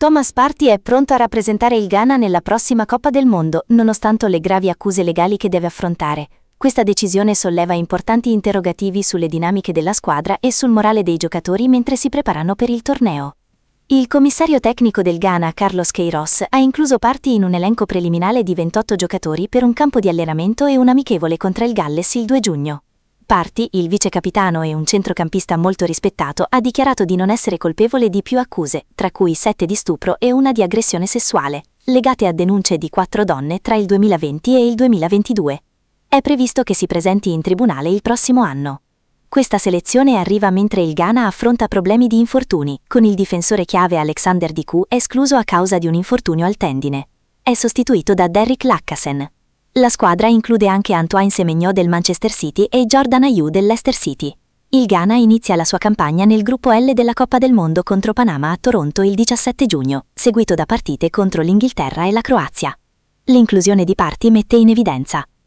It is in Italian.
Thomas Partey è pronto a rappresentare il Ghana nella prossima Coppa del Mondo, nonostante le gravi accuse legali che deve affrontare. Questa decisione solleva importanti interrogativi sulle dinamiche della squadra e sul morale dei giocatori mentre si preparano per il torneo. Il commissario tecnico del Ghana, Carlos Queiroz, ha incluso Partey in un elenco preliminare di 28 giocatori per un campo di allenamento e un amichevole contro il Galles il 2 giugno. Partey, il vice capitano e un centrocampista molto rispettato, ha dichiarato di non essere colpevole di più accuse, tra cui 7 di stupro e una di aggressione sessuale, legate a denunce di 4 donne tra il 2020 e il 2022. È previsto che si presenti in tribunale il prossimo anno. Questa selezione arriva mentre il Ghana affronta problemi di infortuni, con il difensore chiave Alexander Diku escluso a causa di un infortunio al tendine. È sostituito da Derrick Lacassen. La squadra include anche Antoine Semenyo del Manchester City e Jordan Ayew del Leicester City. Il Ghana inizia la sua campagna nel gruppo L della Coppa del Mondo contro Panama a Toronto il 17 giugno, seguito da partite contro l'Inghilterra e la Croazia. L'inclusione di Partey mette in evidenza